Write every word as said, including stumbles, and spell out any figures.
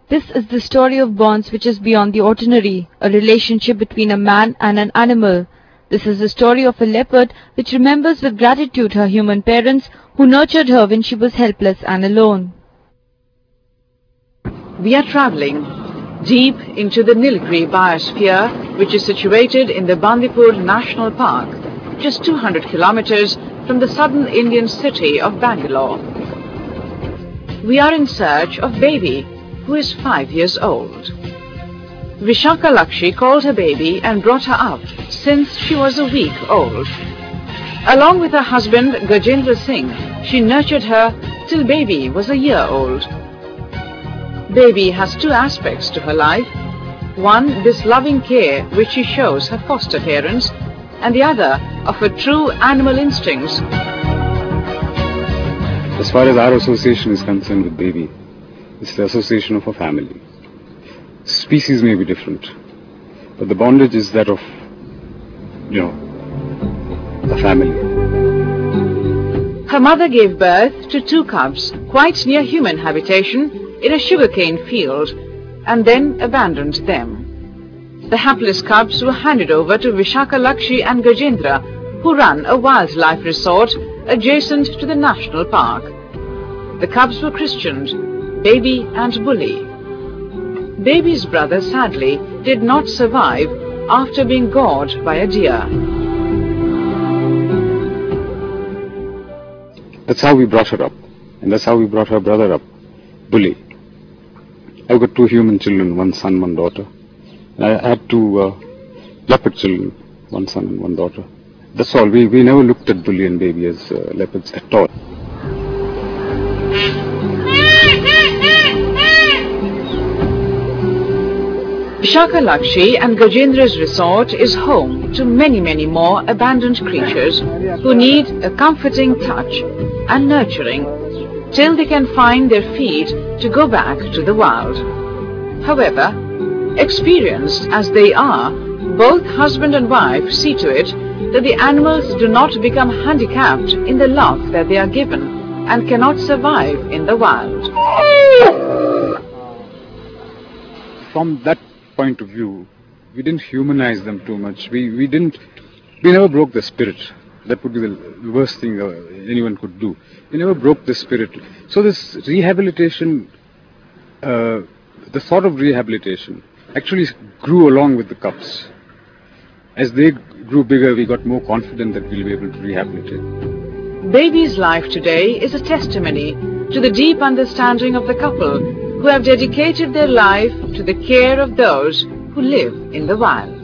This is the story of bonds which is beyond the ordinary, a relationship between a man and an animal. This is the story of a leopard which remembers with gratitude her human parents who nurtured her when she was helpless and alone. We are traveling deep into the Nilgiri biosphere, which is situated in the Bandipur National Park, just two hundred kilometers from the southern Indian city of Bangalore. We are in search of Baby, who is five years old. Vishakalakshi called her Baby and brought her up since she was a week old. Along with her husband Gajendra Singh, she nurtured her till Baby was a year old. Baby has two aspects to her life. One, this loving care which she shows her foster parents, and the other of her true animal instincts. As far as our association is concerned with Baby, it's the association of a family. Species may be different, but the bondage is that of, you know, a family. Her mother gave birth to two cubs quite near human habitation in a sugarcane field and then abandoned them. The hapless cubs were handed over to Vishakalakshi and Gajendra, who run a wildlife resort adjacent to the national park. The cubs were christened Baby and Bully. Baby's brother sadly did not survive after being gored by a deer. That's how we brought her up, and that's how we brought her brother up, Bully. I've got two human children, one son, one daughter. And I had two uh, leopard children, one son and one daughter. That's all. We, we never looked at Bully and Baby as uh, leopards at all. Vishakalakshi and Gajendra's resort is home to many, many more abandoned creatures who need a comforting touch and nurturing till they can find their feet to go back to the wild. However, experienced as they are, both husband and wife see to it that the animals do not become handicapped in the love that they are given and cannot survive in the wild. From that point of view, we didn't humanize them too much. We, we didn't, we never broke the spirit. That would be the worst thing uh, anyone could do. We never broke the spirit. So this rehabilitation, uh, the thought of rehabilitation actually grew along with the cubs. As they grew bigger, we got more confident that we'll be able to rehabilitate. Baby's life today is a testimony to the deep understanding of the couple who have dedicated their life to the care of those who live in the wild.